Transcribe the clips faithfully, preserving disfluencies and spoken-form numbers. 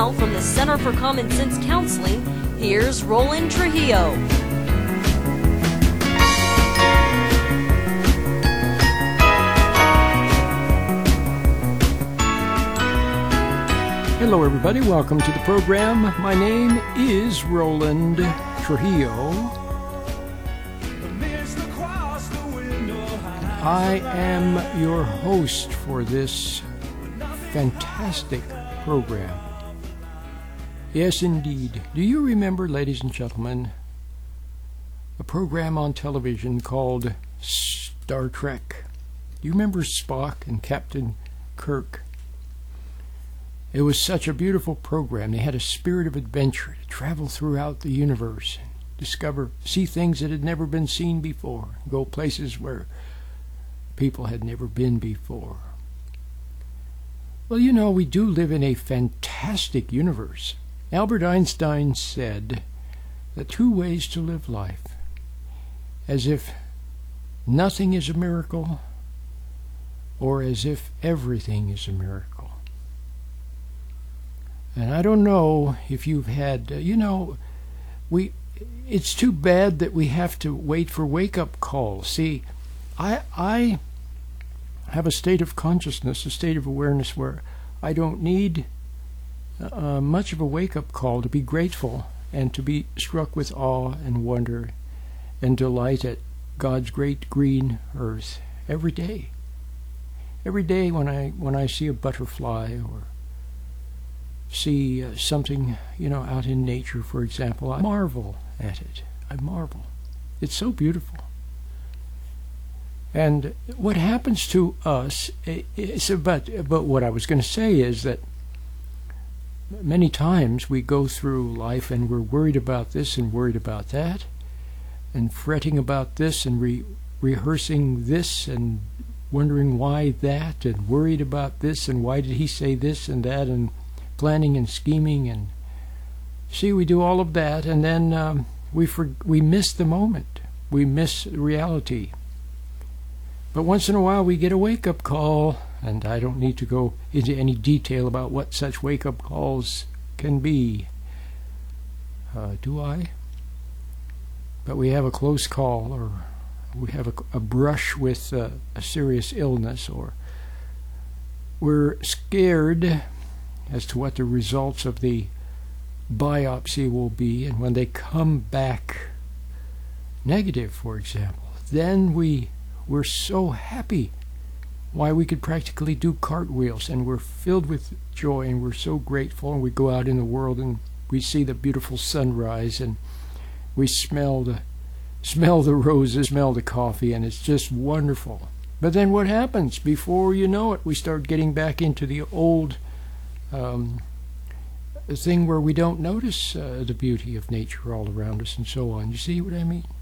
now, from the Center for Common Sense Counseling, here's Roland Trujillo. Hello everybody, welcome to the program. My name is Roland Trujillo. I am your host for this fantastic program. Yes, indeed. Do you remember, ladies and gentlemen, a program on television called Star Trek? Do you remember Spock and Captain Kirk? It was such a beautiful program. They had a spirit of adventure to travel throughout the universe and discover, see things that had never been seen before, go places where people had never been before. Well, you know, we do live in a fantastic universe. Albert Einstein said that two ways to live life, as if nothing is a miracle or as if everything is a miracle. And I don't know if you've had, uh, you know, we, it's too bad that we have to wait for wake-up calls. See, I, I have a state of consciousness, a state of awareness where I don't need uh, much of a wake-up call to be grateful and to be struck with awe and wonder and delight at God's great green earth every day. Every day when I when I see a butterfly or see uh, something, you know, out in nature, for example, I marvel at it. I marvel. It's so beautiful. And what happens to us is, but, but what I was going to say is that many times we go through life and we're worried about this and worried about that and fretting about this and re- rehearsing this and wondering why that and worried about this and why did he say this and that and planning and scheming. And see, we do all of that and then um, we for- we miss the moment. We miss reality. But once in a while we get a wake-up call, and I don't need to go into any detail about what such wake-up calls can be. Uh, do I? But we have a close call, or we have a, a brush with uh, a serious illness, or we're scared as to what the results of the biopsy will be, and when they come back negative, for example, then we We're so happy why we could practically do cartwheels, and we're filled with joy, and we're so grateful, and we go out in the world and we see the beautiful sunrise, and we smell the smell the roses, smell the coffee, and it's just wonderful. But then what happens? Before you know it, we start getting back into the old um, thing where we don't notice uh, the beauty of nature all around us and so on. You see what I mean?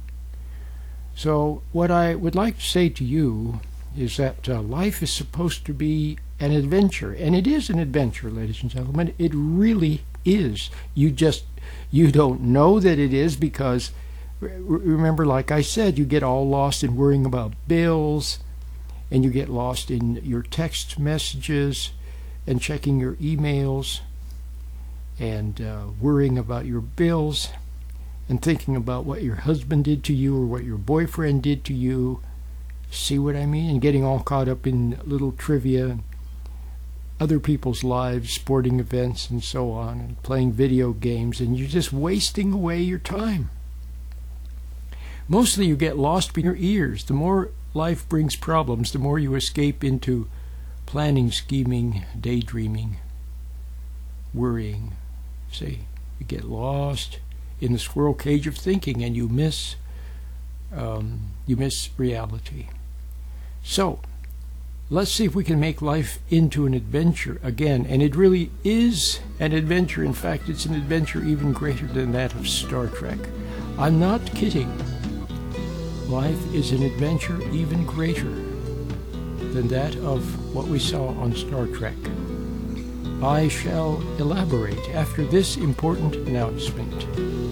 So what I would like to say to you is that uh, life is supposed to be an adventure, and it is an adventure, ladies and gentlemen. It really is. You just, you don't know that it is because, remember, like I said, you get all lost in worrying about bills, and you get lost in your text messages and checking your emails and uh, worrying about your bills and thinking about what your husband did to you or what your boyfriend did to you. See what I mean? And getting all caught up in little trivia, other people's lives, sporting events, and so on, and playing video games, and you're just wasting away your time. Mostly you get lost in your ears. The more life brings problems, the more you escape into planning, scheming, daydreaming, worrying. See, you get lost in the squirrel cage of thinking, and you miss um, you miss reality. So let's see if we can make life into an adventure again, and it really is an adventure. In fact, it's an adventure even greater than that of Star Trek. I'm not kidding. Life is an adventure even greater than that of what we saw on Star Trek. I shall elaborate after this important announcement.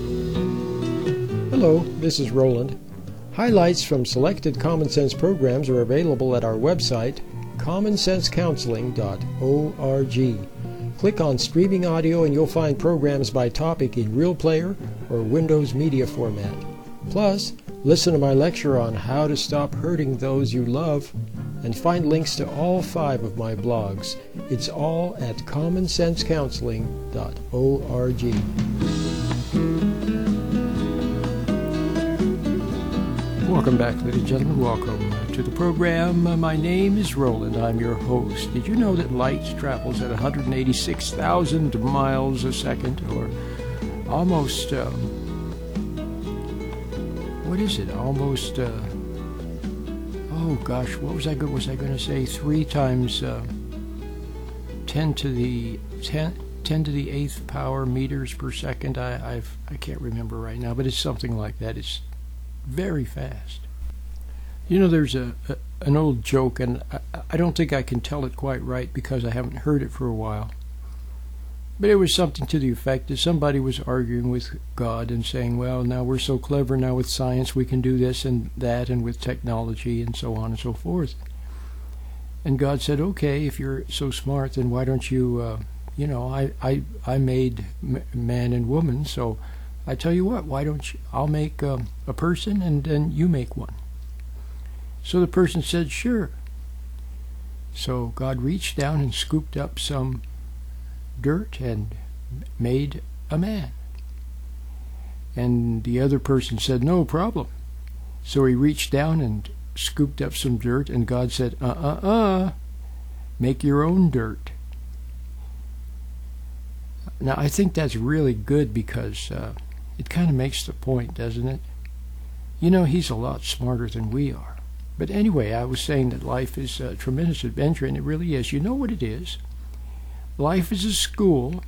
Hello, this is Roland. Highlights from selected Common Sense programs are available at our website, common sense counseling dot org. Click on Streaming Audio and you'll find programs by topic in Real Player or Windows Media format. Plus, listen to my lecture on how to stop hurting those you love and find links to all five of my blogs. It's all at common sense counseling dot org. Welcome back, ladies and gentlemen. Welcome to the program. Uh, my name is Roland. I'm your host. Did you know that light travels at one hundred eighty-six thousand miles a second, or almost, uh, what is it? Almost, uh, oh gosh, what was I, go- was I going to say? Three times uh, ten to the ten, ten to the eighth power meters per second. I I've, I can't remember right now, but it's something like that. It's very fast. You know, there's a, a an old joke, and I, I don't think I can tell it quite right because I haven't heard it for a while. But it was something to the effect that somebody was arguing with God and saying, well, now we're so clever now with science, we can do this and that, and with technology and so on and so forth. And God said, okay, if you're so smart, then why don't you, uh, you know, I, I, I made m- man and woman, so I tell you what, why don't you, I'll make um, a person and then you make one. So the person said, sure. So God reached down and scooped up some dirt and made a man. And the other person said, no problem. So he reached down and scooped up some dirt, and God said, uh-uh-uh, make your own dirt. Now, I think that's really good because uh, it kind of makes the point, doesn't it? You know, he's a lot smarter than we are. But anyway, I was saying that life is a tremendous adventure, and it really is. You know what it is? Life is a school,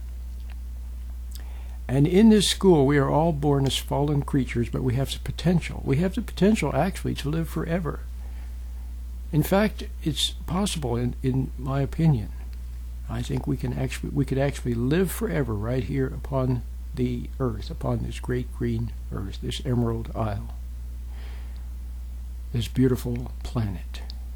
and in this school we are all born as fallen creatures, but we have the potential. We have the potential, actually, to live forever. In fact, it's possible, in, in my opinion. I think we can actually we could actually live forever right here upon the earth, upon this great green earth, this Emerald Isle, this beautiful planet.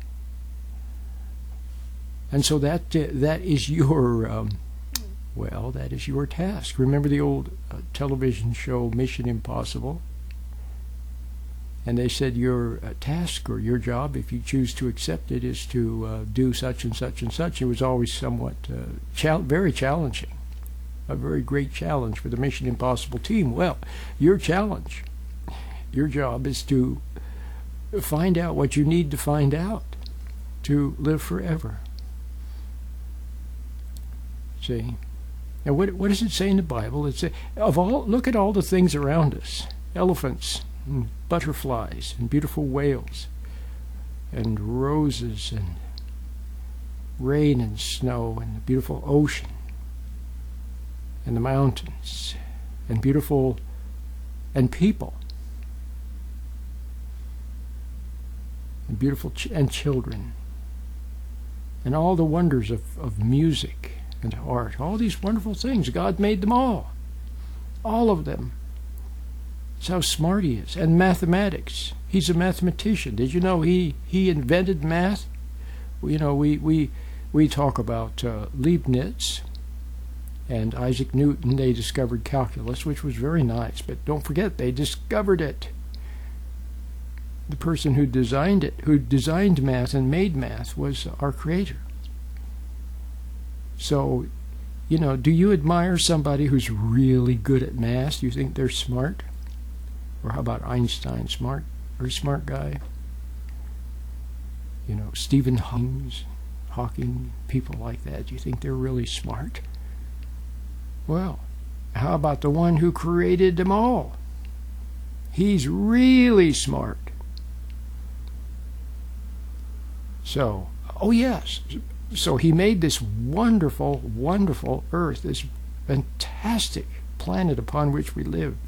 And so that uh, that is your, um, well, that is your task. Remember the old uh, television show Mission Impossible? And they said your uh, task or your job, if you choose to accept it, is to uh, do such and such and such. It was always somewhat uh, chal- very challenging, a very great challenge for the Mission Impossible team. Well, your challenge, your job is to find out what you need to find out to live forever. See? Now, what what does it say in the Bible? It says, of all, look at all the things around us: elephants, and butterflies, and beautiful whales, and roses, and rain and snow, and the beautiful ocean, and the mountains, and beautiful, and people, and beautiful ch- and children, and all the wonders of, of music and art, all these wonderful things. God made them all. All of them. That's how smart he is. And mathematics. He's a mathematician. Did you know he, he invented math? You know, we, we, we talk about uh, Leibniz and Isaac Newton. They discovered calculus, which was very nice. But don't forget, they discovered it. The person who designed it, who designed math and made math, was our Creator. So, you know, do you admire somebody who's really good at math? Do you think they're smart? Or how about Einstein, smart, very smart guy? You know, Stephen Hawking, Hawking, people like that. Do you think they're really smart? Well, how about the one who created them all? He's really smart. So, oh yes, so he made this wonderful, wonderful earth, this fantastic planet upon which we live.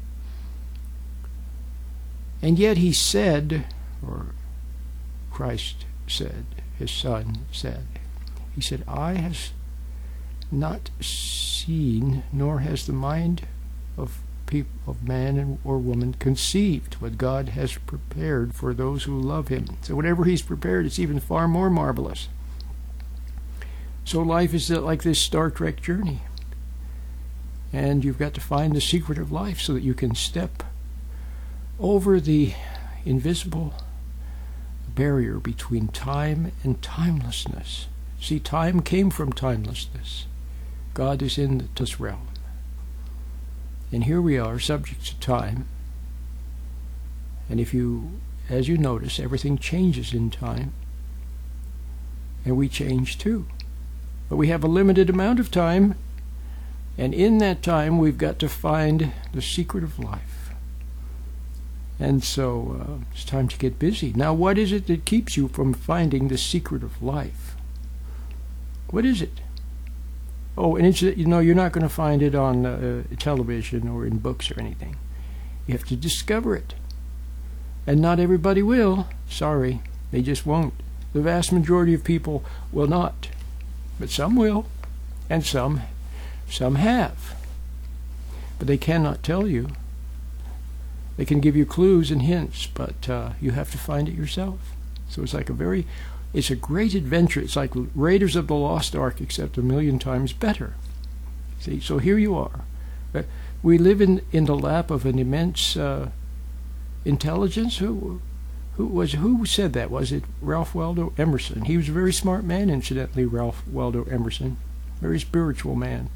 And yet he said, or Christ said, his Son said, he said, eye has not seen, nor has the mind of people, of man and, or woman conceived what God has prepared for those who love him. So whatever he's prepared, it's even far more marvelous. So life is like this Star Trek journey. And you've got to find the secret of life so that you can step over the invisible barrier between time and timelessness. See, time came from timelessness. God is in this realm. And here we are, subject to time. And if you, as you notice, everything changes in time. And we change too. But we have a limited amount of time. And in that time, we've got to find the secret of life. And so uh, it's time to get busy. Now, what is it that keeps you from finding the secret of life? What is it? Oh, and it's, you know, you're not going to find it on uh, television or in books or anything. You have to discover it. And not everybody will. Sorry, they just won't. The vast majority of people will not. But some will, and some, some have. But they cannot tell you. They can give you clues and hints, but uh, you have to find it yourself. So it's like a very... It's a great adventure. It's like Raiders of the Lost Ark, except a million times better. See, so here you are. But we live in, in the lap of an immense uh, intelligence. Who, who was who said that? Was it Ralph Waldo Emerson? He was a very smart man, incidentally, Ralph Waldo Emerson. Very spiritual man.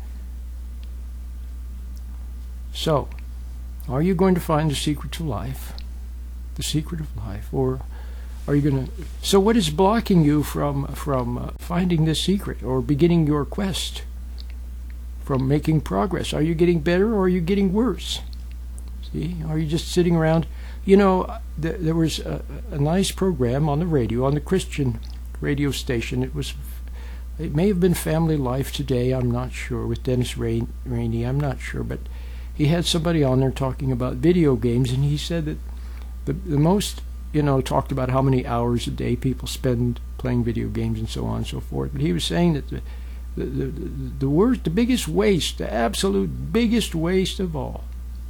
So, are you going to find the secret to life? The secret of life, or... Are you going to? So what is blocking you from from uh, finding this secret or beginning your quest? From making progress? Are you getting better or are you getting worse? See, are you just sitting around? You know, th there was a, a nice program on the radio, on the Christian radio station. It was, it may have been Family Life Today. I'm not sure, with Dennis Rain Rainey. I'm not sure, but he had somebody on there talking about video games, and he said that the the most you know, talked about how many hours a day people spend playing video games and so on and so forth. But he was saying that the the the, the worst, the biggest waste, the absolute biggest waste of all,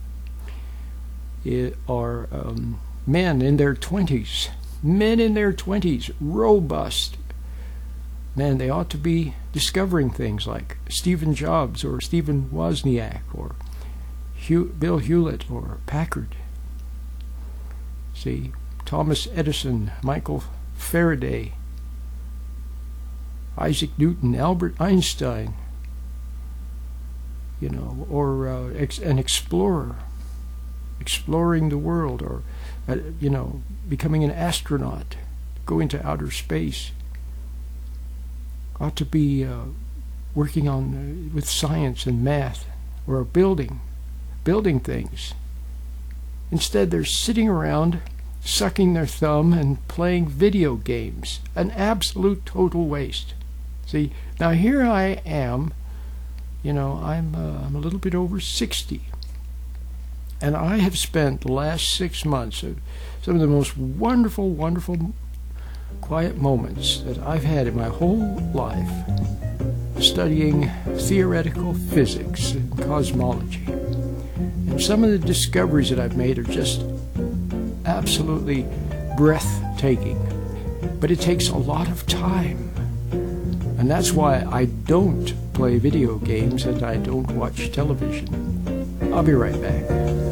it are um, men in their twenties. Men in their twenties, robust. Man, they ought to be discovering things like Stephen Jobs or Stephen Wozniak or Hugh, Bill Hewlett or Packard. See? Thomas Edison, Michael Faraday, Isaac Newton, Albert Einstein, you know, or uh, ex an explorer, exploring the world, or, uh, you know, becoming an astronaut, go into outer space. Ought to be uh, working on uh, with science and math, or building, building things. Instead, they're sitting around sucking their thumb and playing video games. An absolute total waste. See, now here I am, you know, I'm, uh, I'm a little bit over sixty. And I have spent the last six months of some of the most wonderful, wonderful, quiet moments that I've had in my whole life studying theoretical physics and cosmology. And some of the discoveries that I've made are just absolutely breathtaking, but it takes a lot of time, and that's why I don't play video games and I don't watch television. I'll be right back.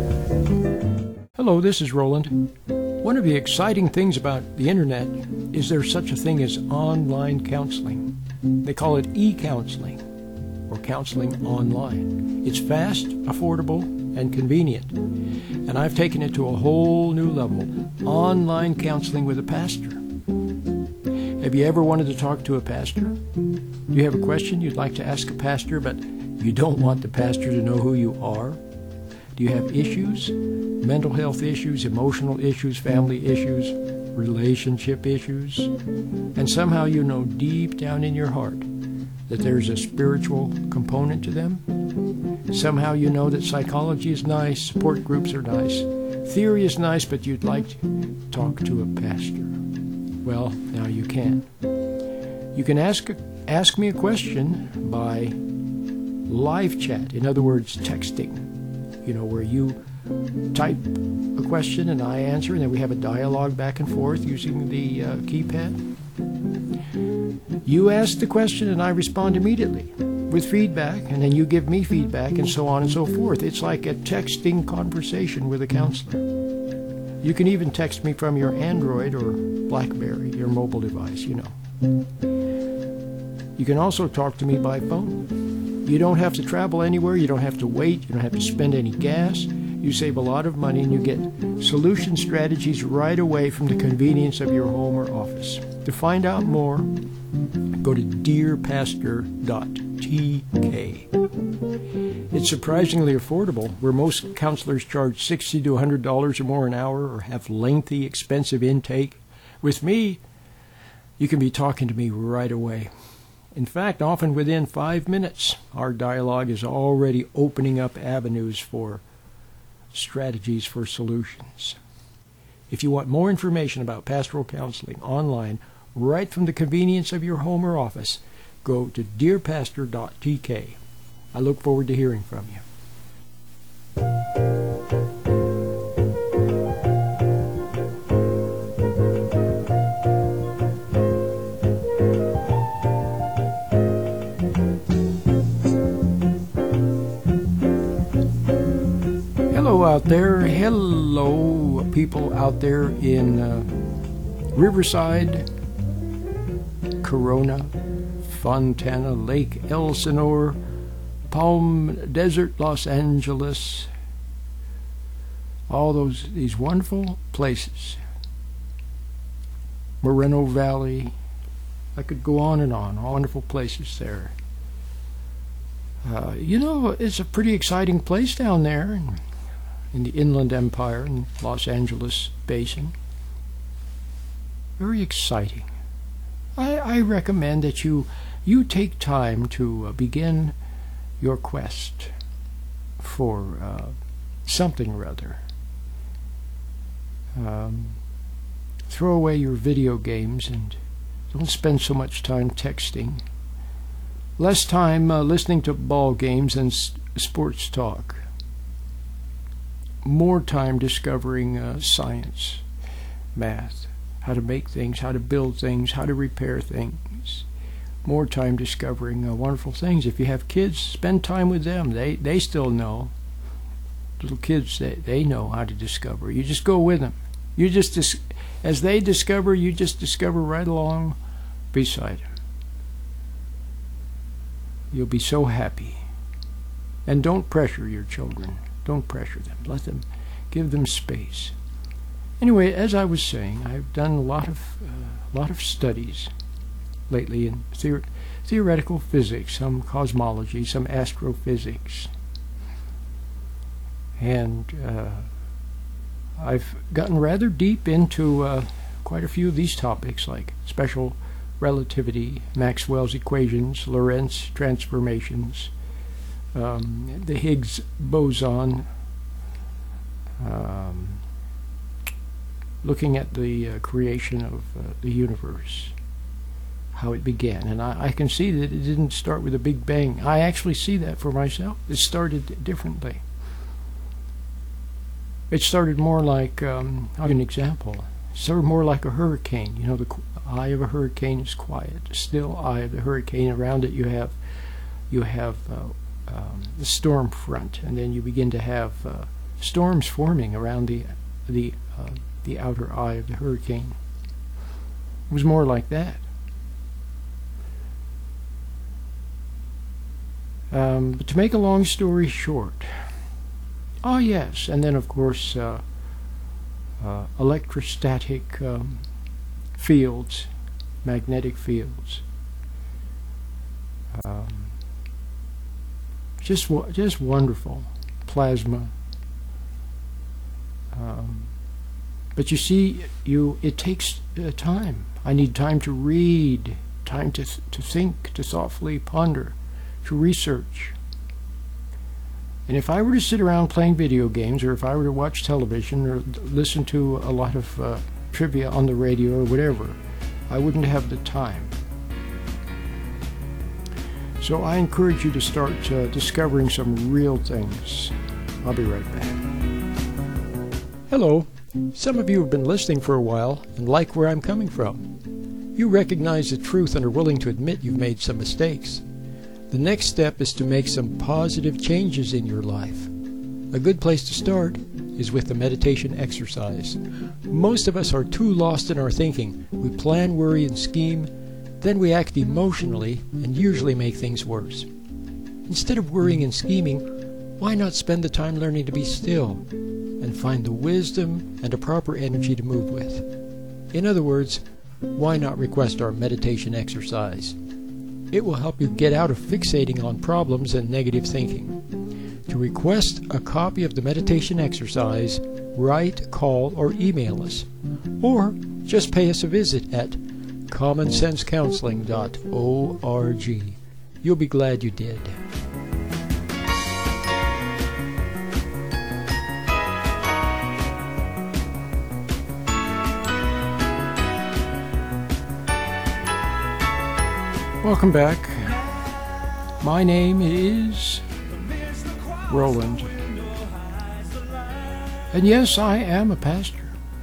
Hello, this is Roland. One of the exciting things about the internet is there's such a thing as online counseling. They call it e-counseling, or counseling online. It's fast, affordable, and convenient. And I've taken it to a whole new level. Online counseling with a pastor. Have you ever wanted to talk to a pastor? Do you have a question you'd like to ask a pastor, but you don't want the pastor to know who you are? Do you have issues? Mental health issues, emotional issues, family issues, relationship issues? And somehow you know deep down in your heart that there's a spiritual component to them? Somehow you know that psychology is nice, support groups are nice, theory is nice, but you'd like to talk to a pastor. Well, now you can. You can ask ask me a question by live chat, in other words, texting, you know, where you type a question and I answer, and then we have a dialogue back and forth using the uh, keypad. You ask the question and I respond immediately with feedback, and then you give me feedback, and so on and so forth. It's like a texting conversation with a counselor. You can even text me from your Android or BlackBerry, your mobile device, you know. You can also talk to me by phone. You don't have to travel anywhere. You don't have to wait. You don't have to spend any gas. You save a lot of money, and you get solution strategies right away from the convenience of your home or office. To find out more, go to dear pastor dot t k. It's surprisingly affordable, where most counselors charge sixty to one hundred dollars or more an hour or have lengthy, expensive intake. With me, you can be talking to me right away. In fact, often within five minutes, our dialogue is already opening up avenues for strategies for solutions. If you want more information about pastoral counseling online, right from the convenience of your home or office, go to dear pastor dot t k. I look forward to hearing from you. Hello out there. Hello, people out there in uh, Riverside, Corona, Fontana, Lake Elsinore, Palm Desert, Los Angeles, all those these wonderful places. Moreno Valley, I could go on and on, all wonderful places there. Uh, you know, it's a pretty exciting place down there in, in the Inland Empire in Los Angeles Basin. Very exciting. I, I recommend that you you take time to uh, begin your quest for uh, something or other. Um, throw away your video games and don't spend so much time texting. Less time uh, listening to ball games and s- sports talk. More time discovering uh, science, math, how to make things, how to build things, how to repair things. More time discovering uh, wonderful things. If you have kids, spend time with them. They they still know. Little kids, they, they know how to discover. You just go with them. You just dis- as they discover, you just discover right along beside them. You'll be so happy. And don't pressure your children. Don't pressure them. Let them, give them space. Anyway, as I was saying, I've done a lot of uh, lot of studies lately in theor- theoretical physics, some cosmology, some astrophysics. And uh, I've gotten rather deep into uh, quite a few of these topics, like special relativity, Maxwell's equations, Lorentz transformations, um, the Higgs boson, um, looking at the uh, creation of uh, the universe, how it began. And I, I can see that it didn't start with a big bang. I actually see that for myself. It started differently. It started more like, um, I'll give you an example. It started more like a hurricane. You know, the qu- eye of a hurricane is quiet. The still eye of the hurricane. Around it you have you have uh, um, the storm front, and then you begin to have uh, storms forming around the the uh, the outer eye of the hurricane. It was more like that. Um, but to make a long story short, oh yes, and then of course uh, uh, electrostatic um, fields, magnetic fields, um, just just wonderful, plasma. Um, but you see, you it takes uh, time. I need time to read, time to th- to think, to thoughtfully ponder, to research. And if I were to sit around playing video games, or if I were to watch television, or listen to a lot of uh, trivia on the radio or whatever, I wouldn't have the time. So I encourage you to start uh, discovering some real things. I'll be right back. Hello. Some of you have been listening for a while and like where I'm coming from. You recognize the truth and are willing to admit you've made some mistakes. The next step is to make some positive changes in your life. A good place to start is with the meditation exercise. Most of us are too lost in our thinking. We plan, worry, and scheme, then we act emotionally and usually make things worse. Instead of worrying and scheming, why not spend the time learning to be still and find the wisdom and a proper energy to move with? In other words, why not request our meditation exercise? It will help you get out of fixating on problems and negative thinking. To request a copy of the meditation exercise, write, call, or email us. Or just pay us a visit at common sense counseling dot org. You'll be glad you did. Welcome back. My name is Roland. And yes, I am a pastor.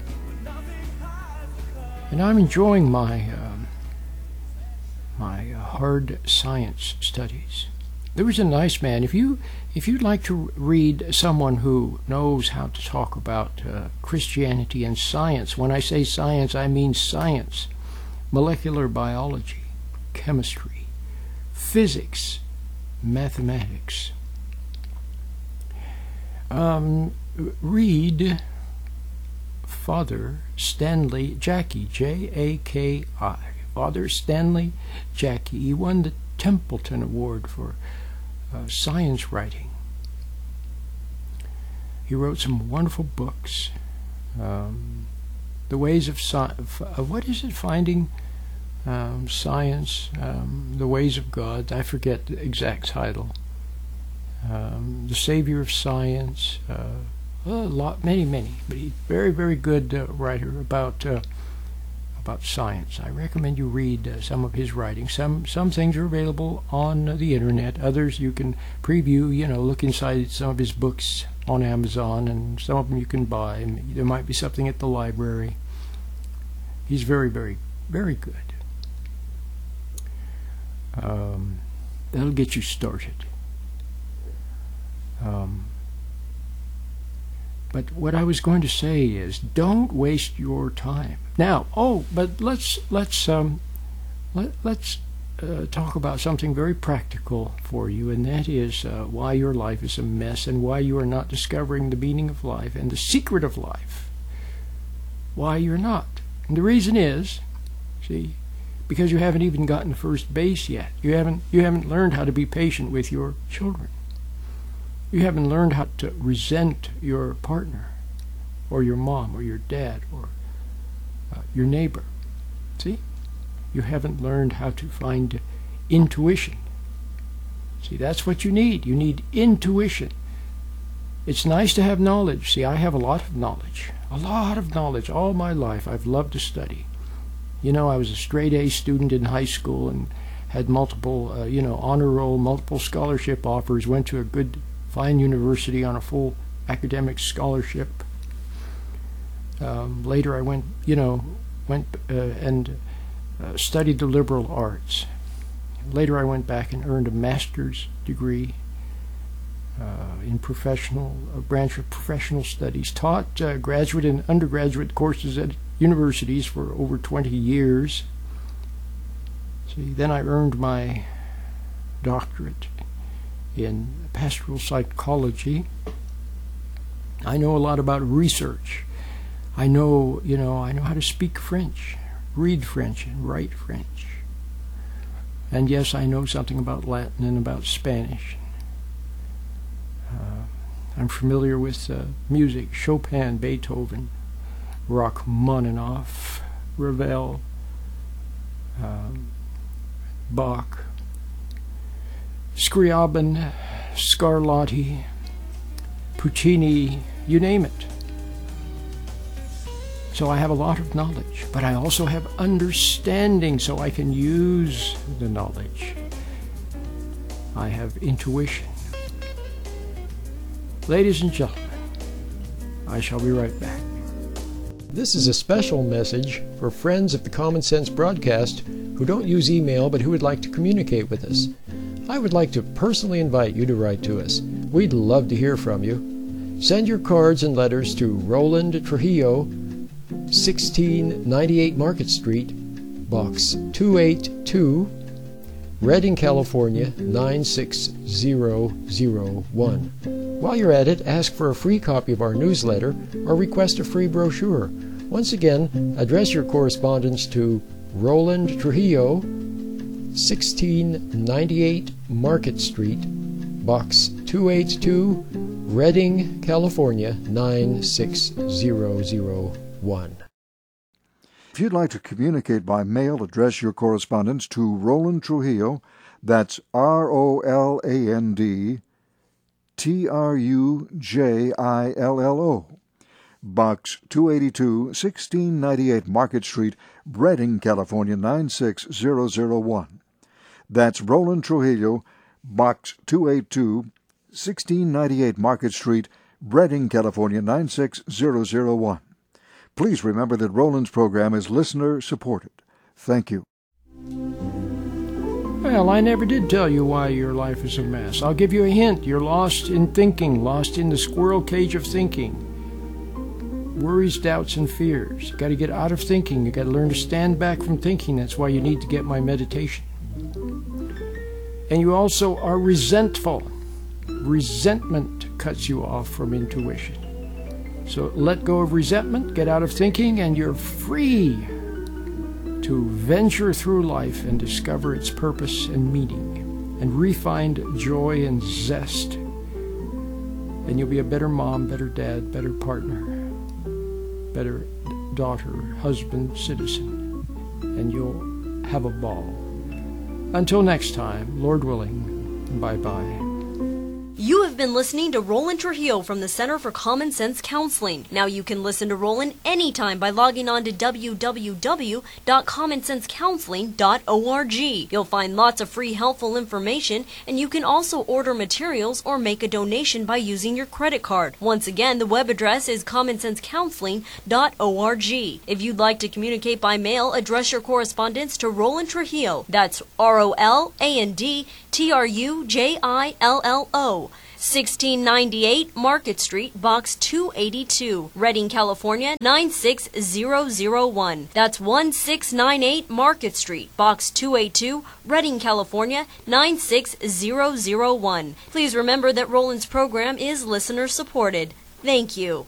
And I'm enjoying my um, my hard science studies. There was a nice man. If you if you'd like to read someone who knows how to talk about uh, Christianity and science, when I say science, I mean science, molecular biology, chemistry, physics, mathematics. Um, read Father Stanley Jaki, J A K I. Father Stanley Jaki. He won the Templeton Award for uh, science writing. He wrote some wonderful books. Um, the ways of science. Uh, what is it? Finding um, science. Um, the ways of God. I forget the exact title. Um, the Savior of Science, uh, a lot, many, many, but he's very, very good uh, writer about uh, about science. I recommend you read uh, some of his writings. Some some things are available on uh, the internet. Others you can preview. You know, look inside some of his books on Amazon, and some of them you can buy. And there might be something at the library. He's very, very, very good. Um, that'll get you started. Um, but what I was going to say is, don't waste your time. Now, oh, but let's let's um, let, let's uh, talk about something very practical for you, and that is uh, why your life is a mess and why you are not discovering the meaning of life and the secret of life. Why you're not. And the reason is, see, because you haven't even gotten to first base yet. You haven't you haven't learned how to be patient with your children. You haven't learned how to resent your partner or your mom or your dad or uh, your neighbor. See? You haven't learned how to find intuition. See, that's what you need. You need intuition. It's nice to have knowledge. See, I have a lot of knowledge. A lot of knowledge. All my life I've loved to study. You know, I was a straight A student in high school and had multiple, uh, you know, honor roll, multiple scholarship offers, went to a good fine university on a full academic scholarship. Um, later I went, you know, went uh, and uh, studied the liberal arts. Later I went back and earned a master's degree uh, in professional, a branch of professional studies. Taught uh, graduate and undergraduate courses at universities for over twenty years. See, then I earned my doctorate in pastoral psychology. I know a lot about research. I know, you know, I know how to speak French, read French, and write French. And yes, I know something about Latin and about Spanish. Uh, I'm familiar with uh, music, Chopin, Beethoven, Rachmaninoff, Ravel, um, Bach, Scriabin, Scarlatti, Puccini, you name it. So I have a lot of knowledge, but I also have understanding so I can use the knowledge. I have intuition. Ladies and gentlemen, I shall be right back. This is a special message for friends of the Common Sense broadcast who don't use email but who would like to communicate with us. I would like to personally invite you to write to us. We'd love to hear from you. Send your cards and letters to Roland Trujillo, sixteen ninety-eight Market Street, Box two eighty-two, Redding, California, nine six zero zero one. While you're at it, ask for a free copy of our newsletter or request a free brochure. Once again, address your correspondence to Roland Trujillo, sixteen ninety-eight Market Street, Box two eighty-two, Redding, California, nine six zero zero one. If you'd like to communicate by mail, address your correspondence to Roland Trujillo. That's R O L A N D T R U J I L L O. Box two eighty-two, sixteen ninety-eight Market Street, Redding, California, nine six zero zero one. That's Roland Trujillo, Box two eighty-two, sixteen ninety-eight Market Street, Redding, California, nine six zero zero one. Please remember that Roland's program is listener-supported. Thank you. Well, I never did tell you why your life is a mess. I'll give you a hint. You're lost in thinking, lost in the squirrel cage of thinking. Worries, doubts, and fears. You got to get out of thinking. You got to learn to stand back from thinking. That's why you need to get my meditation. And you also are resentful. Resentment cuts you off from intuition. So let go of resentment, get out of thinking, and you're free to venture through life and discover its purpose and meaning, and re-find joy and zest. And you'll be a better mom, better dad, better partner, better daughter, husband, citizen, and you'll have a ball. Until next time, Lord willing, bye-bye. You have been listening to Roland Trujillo from the Center for Common Sense Counseling. Now you can listen to Roland anytime by logging on to w w w dot common sense counseling dot org. You'll find lots of free helpful information, and you can also order materials or make a donation by using your credit card. Once again, the web address is common sense counseling dot org. If you'd like to communicate by mail, address your correspondence to Roland Trujillo. That's R O L A N D T R U J I L L O. sixteen ninety-eight Market Street, Box two eighty-two, Redding, California, nine six zero zero one. That's one six nine eight Market Street, Box two eighty-two, Redding, California, nine six zero zero one. Please remember that Roland's program is listener supported. Thank you.